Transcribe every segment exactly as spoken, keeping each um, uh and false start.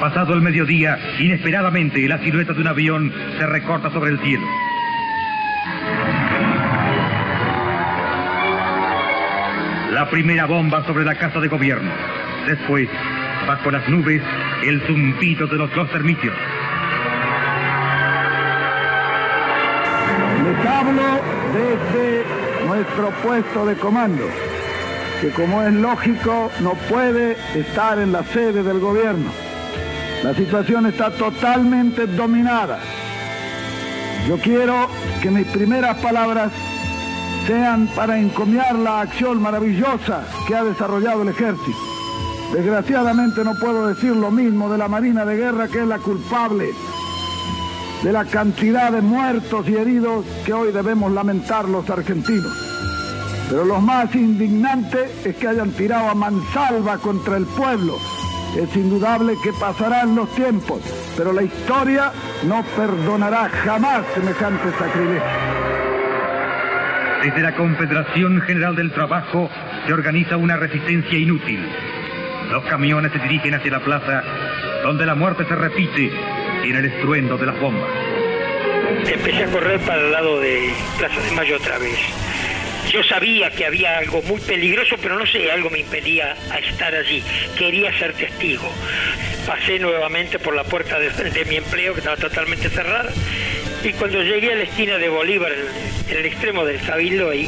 Pasado el mediodía, inesperadamente, la silueta de un avión se recorta sobre el cielo. La primera bomba sobre la casa de gobierno. Después, bajo las nubes, el zumbido de los dos termitios. Les hablo desde nuestro puesto de comando, que como es lógico, no puede estar en la sede del gobierno. La situación está totalmente dominada. Yo quiero que mis primeras palabras sean para encomiar la acción maravillosa que ha desarrollado el ejército. Desgraciadamente no puedo decir lo mismo de la Marina de Guerra, que es la culpable de la cantidad de muertos y heridos que hoy debemos lamentar los argentinos. Pero lo más indignante es que hayan tirado a mansalva contra el pueblo. Es indudable que pasarán los tiempos, pero la historia no perdonará jamás semejante sacrilegio. Desde la Confederación General del Trabajo se organiza una resistencia inútil. Los camiones se dirigen hacia la plaza, donde la muerte se repite en el estruendo de las bombas. Empecé a correr para el lado de Plaza de Mayo otra vez. Yo sabía que había algo muy peligroso, pero no sé, algo me impedía a estar allí. Quería ser testigo. Pasé nuevamente por la puerta de, de mi empleo, que estaba totalmente cerrada, y cuando llegué a la esquina de Bolívar, en el extremo del Cabildo, ahí,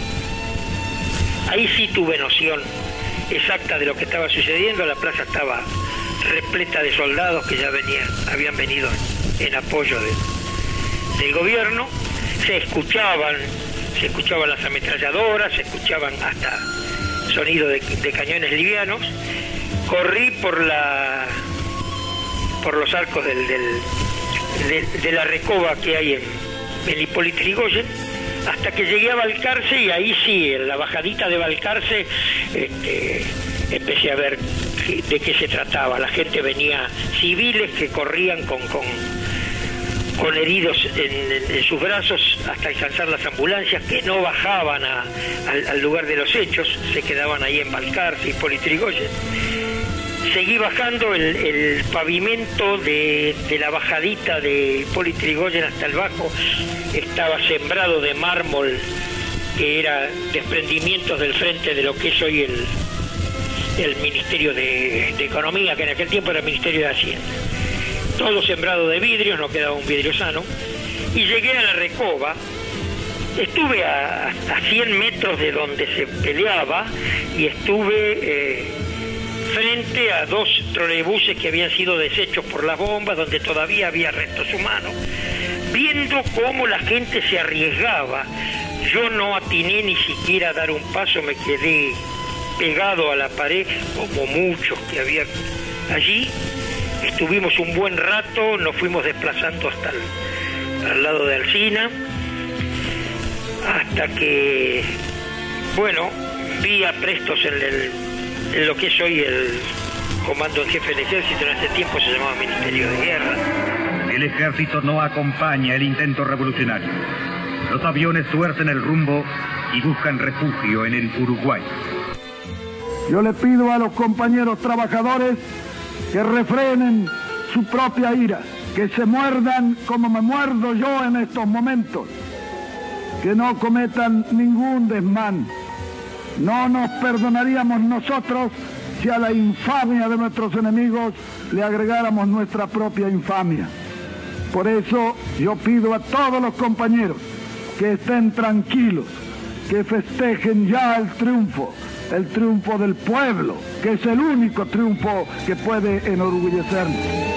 ahí sí tuve noción exacta de lo que estaba sucediendo. La plaza estaba repleta de soldados que ya venían, habían venido en apoyo de, del gobierno. Se escuchaban se escuchaban las ametralladoras, se escuchaban hasta sonido de, de cañones livianos. Corrí por la por los arcos del, del, de, de la recoba que hay en, en Hipólito Yrigoyen, hasta que llegué a Balcarce, y ahí sí, en la bajadita de Balcarce, este, empecé a ver de qué se trataba. La gente venía, civiles que corrían con, con, con heridos en, en, en sus brazos hasta alcanzar las ambulancias, que no bajaban a, al, al lugar de los hechos, se quedaban ahí en Balcarce, Hipólito Yrigoyen. Seguí bajando, el, el pavimento de, de la bajadita de Hipólito Yrigoyen hasta el bajo estaba sembrado de mármol, que era desprendimientos del frente de lo que es hoy el, el Ministerio de, de Economía, que en aquel tiempo era el Ministerio de Hacienda. Todo sembrado de vidrios, no quedaba un vidrio sano. Y llegué a la Recoba, estuve a, a cien metros de donde se peleaba, y estuve eh, frente a dos trolebuses que habían sido deshechos por las bombas, donde todavía había restos humanos, viendo cómo la gente se arriesgaba. Yo no atiné ni siquiera a dar un paso, me quedé pegado a la pared, como muchos que había allí. Estuvimos un buen rato, nos fuimos desplazando hasta el, al lado de Alsina, hasta que, bueno, vi a Prestos en, el, en lo que es hoy el Comando en Jefe del Ejército. En ese tiempo se llamaba Ministerio de Guerra. El ejército no acompaña el intento revolucionario. Los aviones tuercen el rumbo y buscan refugio en el Uruguay. Yo le pido a los compañeros trabajadores que refrenen su propia ira, que se muerdan como me muerdo yo en estos momentos, que no cometan ningún desmán. No nos perdonaríamos nosotros si a la infamia de nuestros enemigos le agregáramos nuestra propia infamia. Por eso yo pido a todos los compañeros que estén tranquilos, que festejen ya el triunfo, el triunfo del pueblo, que es el único triunfo que puede enorgullecernos.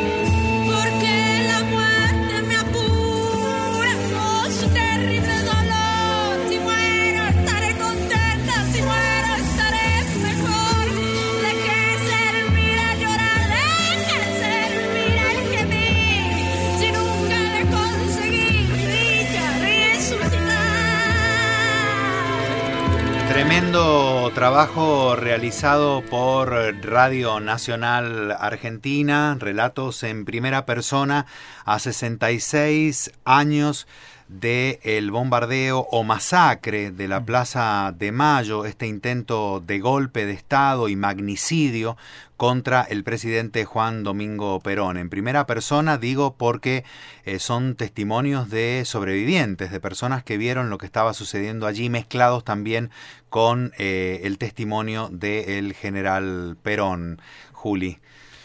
Porque la muerte me apura con su terrible dolor. Si muero estaré contenta, si muero estaré mejor. ¿De qué servirá llorar? ¿De qué servirá el gemir? Si nunca le conseguí mi dicha resucitar. Tremendo trabajo realizado por Radio Nacional Argentina, relatos en primera persona a sesenta y seis años del bombardeo o masacre de la Plaza de Mayo, este intento de golpe de Estado y magnicidio contra el presidente Juan Domingo Perón. En primera persona digo porque eh, son testimonios de sobrevivientes, de personas que vieron lo que estaba sucediendo allí, mezclados también con eh, el testimonio del general Perón. Juli.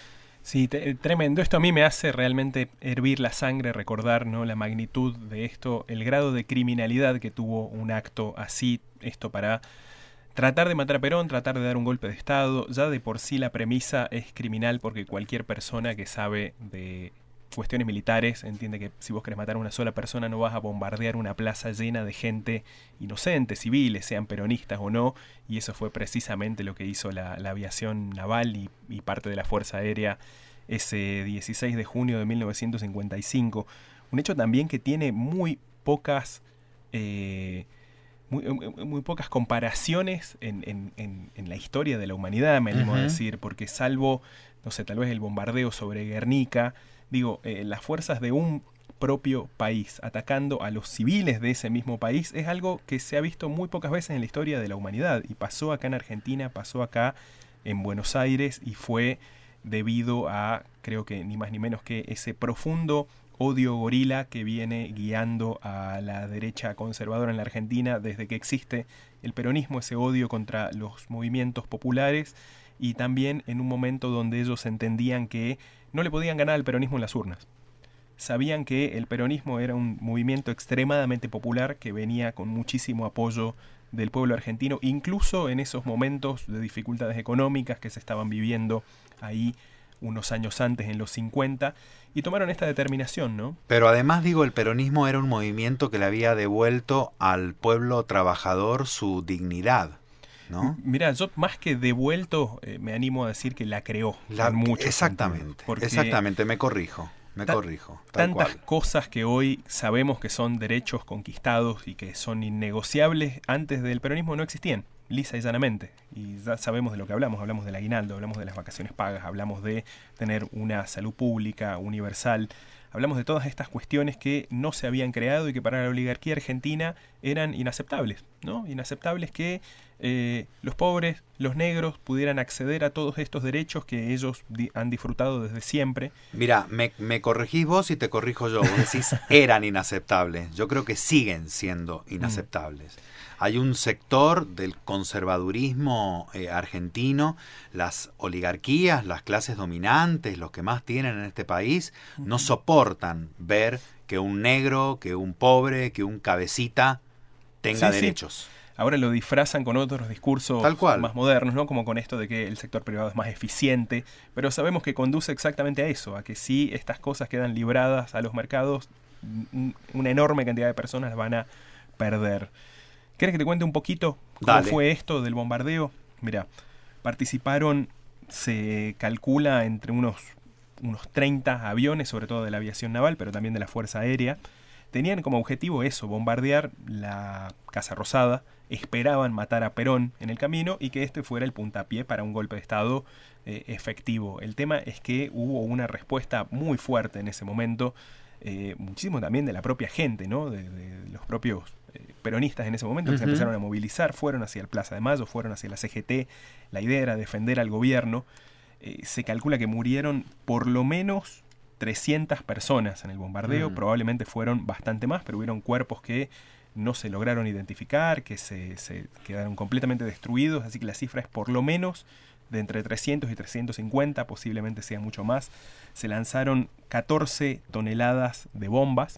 Sí, te, tremendo. Esto a mí me hace realmente hervir la sangre, recordar, ¿no?, la magnitud de esto, el grado de criminalidad que tuvo un acto así, esto para tratar de matar a Perón, tratar de dar un golpe de Estado. Ya de por sí la premisa es criminal porque cualquier persona que sabe de cuestiones militares entiende que si vos querés matar a una sola persona no vas a bombardear una plaza llena de gente inocente, civiles, sean peronistas o no, y eso fue precisamente lo que hizo la, la aviación naval y, y parte de la Fuerza Aérea ese dieciséis de junio de mil novecientos cincuenta y cinco. Un hecho también que tiene muy pocas eh, muy, muy pocas comparaciones en, en, en, en la historia de la humanidad, me animo uh-huh. a decir, porque salvo, no sé, tal vez el bombardeo sobre Guernica, digo, eh, las fuerzas de un propio país atacando a los civiles de ese mismo país es algo que se ha visto muy pocas veces en la historia de la humanidad, y pasó acá en Argentina, pasó acá en Buenos Aires, y fue debido a, creo que ni más ni menos que ese profundo odio gorila que viene guiando a la derecha conservadora en la Argentina desde que existe el peronismo, ese odio contra los movimientos populares, y también en un momento donde ellos entendían que no le podían ganar al peronismo en las urnas. Sabían que el peronismo era un movimiento extremadamente popular que venía con muchísimo apoyo del pueblo argentino, incluso en esos momentos de dificultades económicas que se estaban viviendo ahí unos años antes, en los cincuenta, y tomaron esta determinación, ¿no? Pero además, digo, el peronismo era un movimiento que le había devuelto al pueblo trabajador su dignidad, ¿no? Mira, yo más que devuelto, eh, me animo a decir que la creó. La, en muchos exactamente, exactamente, me corrijo, me ta- corrijo. Tal tantas cual. Cosas que hoy sabemos que son derechos conquistados y que son innegociables, antes del peronismo no existían, lisa y llanamente. Y ya sabemos de lo que hablamos, hablamos del aguinaldo, hablamos de las vacaciones pagas, hablamos de tener una salud pública universal, hablamos de todas estas cuestiones que no se habían creado y que para la oligarquía argentina eran inaceptables, ¿no? Inaceptables que eh, los pobres, los negros pudieran acceder a todos estos derechos que ellos di- han disfrutado desde siempre. Mira, me, me corregís vos y te corrijo yo. Vos decís eran inaceptables. Yo creo que siguen siendo inaceptables. Mm. Hay un sector del conservadurismo eh, argentino, las oligarquías, las clases dominantes, los que más tienen en este país, uh-huh. no soportan ver que un negro, que un pobre, que un cabecita tenga sí, derechos. Sí. Ahora lo disfrazan con otros discursos Tal cual. más modernos, ¿no? Como con esto de que el sector privado es más eficiente, pero sabemos que conduce exactamente a eso, a que si estas cosas quedan libradas a los mercados, una enorme cantidad de personas las van a perder. ¿Querés que te cuente un poquito cómo Dale. fue esto del bombardeo? Mira, participaron, se calcula, entre unos, unos treinta aviones, sobre todo de la aviación naval, pero también de la Fuerza Aérea. Tenían como objetivo eso, bombardear la Casa Rosada, esperaban matar a Perón en el camino y que este fuera el puntapié para un golpe de Estado eh, efectivo. El tema es que hubo una respuesta muy fuerte en ese momento, eh, muchísimo también de la propia gente, ¿no? De, de los propios eh, peronistas en ese momento, que uh-huh. se empezaron a movilizar, fueron hacia el Plaza de Mayo, fueron hacia la C G T, la idea era defender al gobierno. Eh, se calcula que murieron por lo menos trescientas personas en el bombardeo, mm. probablemente fueron bastante más, pero hubieron cuerpos que no se lograron identificar, que se, se quedaron completamente destruidos, así que la cifra es por lo menos de entre trescientos y trescientos cincuenta, posiblemente sea mucho más. Se lanzaron catorce toneladas de bombas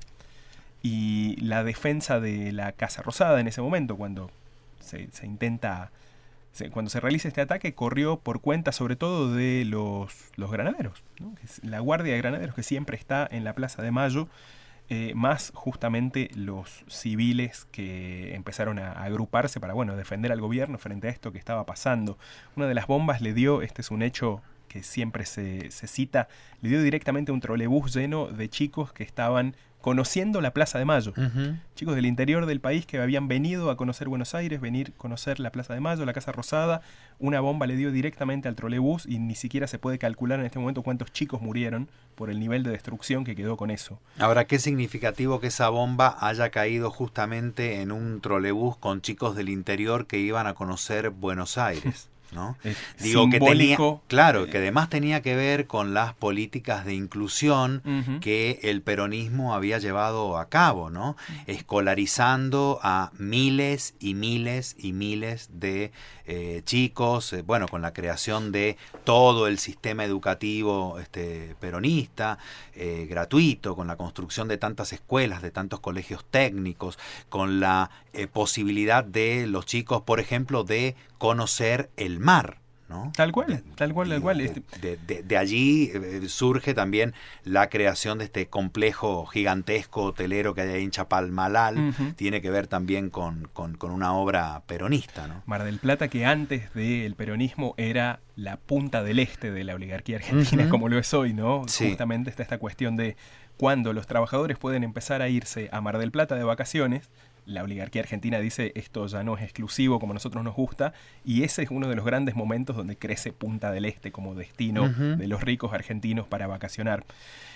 y la defensa de la Casa Rosada en ese momento, cuando se, se intenta... Cuando se realiza este ataque, corrió por cuenta sobre todo de los, los granaderos, ¿no? La guardia de granaderos que siempre está en la Plaza de Mayo, eh, más justamente los civiles que empezaron a, a agruparse para, bueno, defender al gobierno frente a esto que estaba pasando. Una de las bombas le dio, este es un hecho que siempre se, se cita, le dio directamente un trolebús lleno de chicos que estaban conociendo la Plaza de Mayo. Ujú. Chicos del interior del país que habían venido a conocer Buenos Aires, venir a conocer la Plaza de Mayo, la Casa Rosada. Una bomba le dio directamente al trolebús y ni siquiera se puede calcular en este momento cuántos chicos murieron por el nivel de destrucción que quedó con eso. Ahora, qué significativo que esa bomba haya caído justamente en un trolebús con chicos del interior que iban a conocer Buenos Aires, ¿no? Es Digo que tenía, simbólico. claro, que además tenía que ver con las políticas de inclusión Ujú. que el peronismo había llevado a cabo, ¿no? Escolarizando a miles y miles y miles de eh, chicos, eh, bueno, con la creación de todo el sistema educativo este, peronista, eh, gratuito, con la construcción de tantas escuelas, de tantos colegios técnicos, con la eh, posibilidad de los chicos, por ejemplo, de conocer el mar, ¿no? Tal cual, tal cual, tal cual. De, Este- de- de- de allí eh, surge también la creación de este complejo gigantesco hotelero que hay ahí en Chapalmalal. Ujú. Tiene que ver también con, con- con una obra peronista, ¿no? Mar del Plata, que antes del peronismo era la punta del este de la oligarquía argentina, Ujú. como lo es hoy, ¿no? Sí. Justamente está esta cuestión de cuando los trabajadores pueden empezar a irse a Mar del Plata de vacaciones. La oligarquía argentina dice esto ya no es exclusivo como a nosotros nos gusta, y ese es uno de los grandes momentos donde crece Punta del Este como destino Ujú. de los ricos argentinos para vacacionar.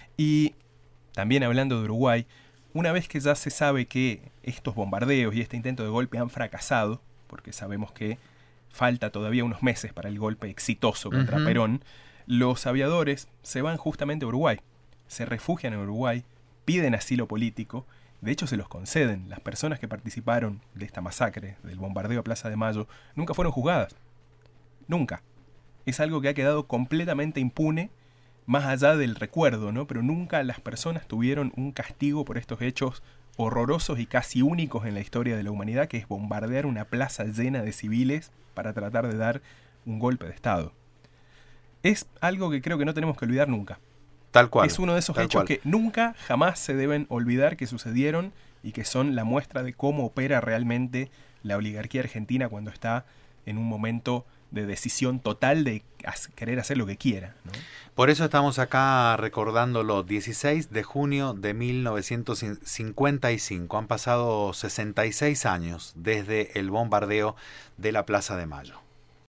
Y también hablando de Uruguay, una vez que ya se sabe que estos bombardeos y este intento de golpe han fracasado, porque sabemos que falta todavía unos meses para el golpe exitoso contra Ujú. Perón, los aviadores se van justamente a Uruguay, se refugian en Uruguay, piden asilo político. De hecho, se los conceden. Las personas que participaron de esta masacre, del bombardeo a Plaza de Mayo, nunca fueron juzgadas. Nunca. Es algo que ha quedado completamente impune, más allá del recuerdo, ¿no? Pero nunca las personas tuvieron un castigo por estos hechos horrorosos y casi únicos en la historia de la humanidad, que es bombardear una plaza llena de civiles para tratar de dar un golpe de Estado. Es algo que creo que no tenemos que olvidar nunca. Tal cual. Es uno de esos tal hechos cual. que nunca, jamás se deben olvidar que sucedieron y que son la muestra de cómo opera realmente la oligarquía argentina cuando está en un momento de decisión total de hac- querer hacer lo que quiera, ¿no? Por eso estamos acá recordándolo, dieciséis de junio de mil novecientos cincuenta y cinco. Han pasado sesenta y seis años desde el bombardeo de la Plaza de Mayo.